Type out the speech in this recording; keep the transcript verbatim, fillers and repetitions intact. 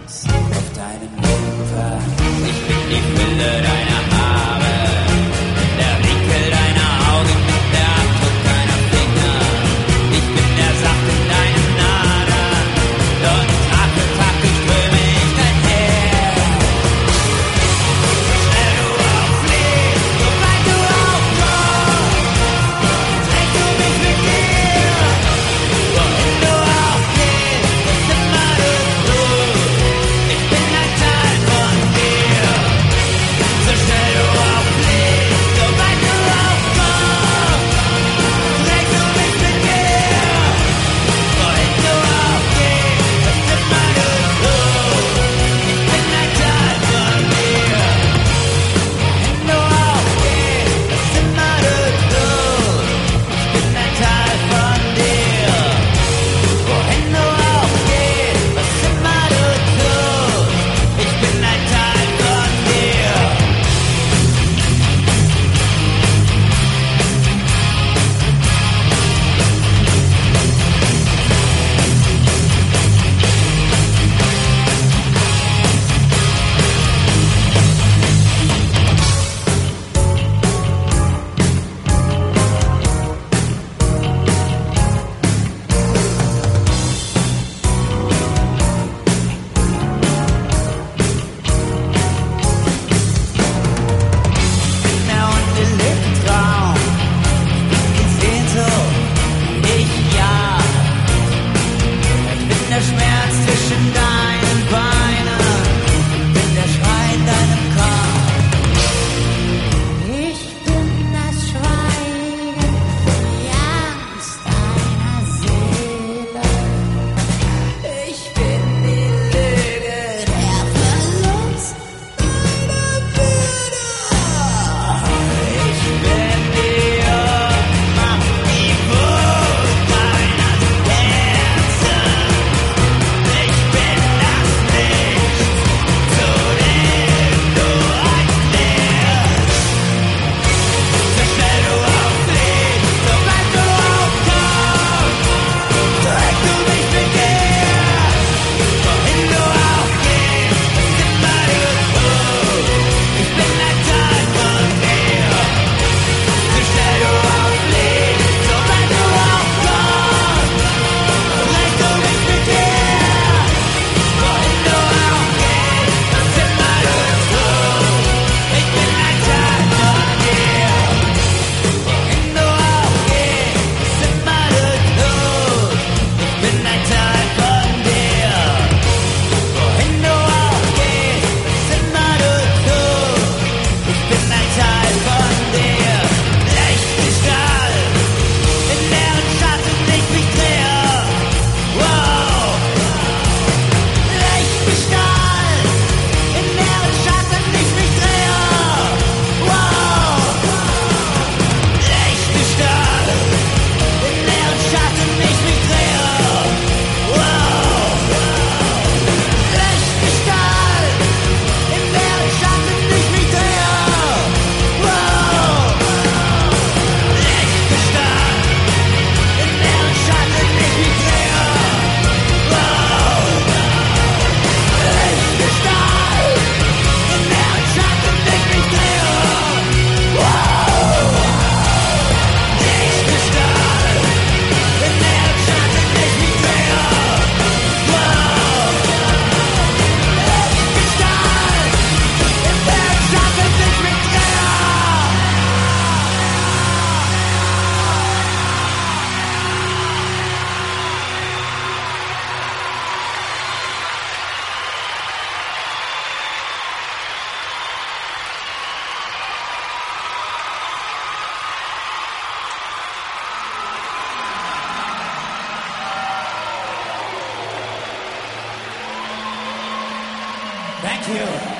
auf deinen Wimpern. Ich bin die Fülle deiner Haare, der Winkel deiner Augen, der Abdruck deiner Finger. Ich bin der Saft in deinen Adern und Tag für Tag durchströme ich dein Herz. Schnell du auch fliehst, so weit du auch kommst, trägst du mich mit dir, wohin du auch gehst, was immer du tust. Ich bin ein Teil von dir. So schnell du auch fliehst, so weit du auch kommst, trägst du mich mit dir, wohin du auch gehst, was immer du tust. Ich bin ein Teil von dir. Wohin du auch gehst, was immer du tust. Ich bin ein Teil von dir. Wohin du auch gehst, was immer du tust. Ich bin ein Teil von dir. Der unbelebte Traum, die Sehnsucht, ich ja. Ich bin der Schmerz zwischen deinen Beinen, bin der Schrei in deinem Kopf. Ich bin das Schweigen, die Angst deiner Seele. Ich bin die Lüge, der Verlust deiner Bilder. Ich bin die Ohnmacht, die Wut deines Herzens. Ich bin das Licht, zu dem du einfließt. So schnell du auch fliehst, so weit du auch kommst, trägst du mich mit dir, wohin du auch gehst, was immer du tust. Ich bin ein Teil von dir. So schnell du auch fliehst, so weit du auch kommst, trägst du mich mit dir, wohin du auch gehst, was immer du tust. Ich bin ein Teil von dir. Wohin du auch gehst, was immer du tust. Ich bin ein Teil von dir. Wohin du auch gehst, was immer du tust. Ich bin ein Teil von dir. Lichtgestalt, in deren Schatten ich mich drehe. Wow. Lichtgestalt, in deren Schatten ich mich drehe. Wow. Lichtgestalt, in deren Schatten ich mich drehe. Wow. Lichtgestalt, in deren Schatten ich mich drehe. Wow. Lichtgestalt, in deren Schatten ich mich drehe. Wow. Lichtgestalt, in deren Schatten ich mich drehe. Wow. Lichtgestalt, in deren Schatten ich mich drehe. Wow. Lichtgestalt, in deren Schatten ich mich drehe. Thank you.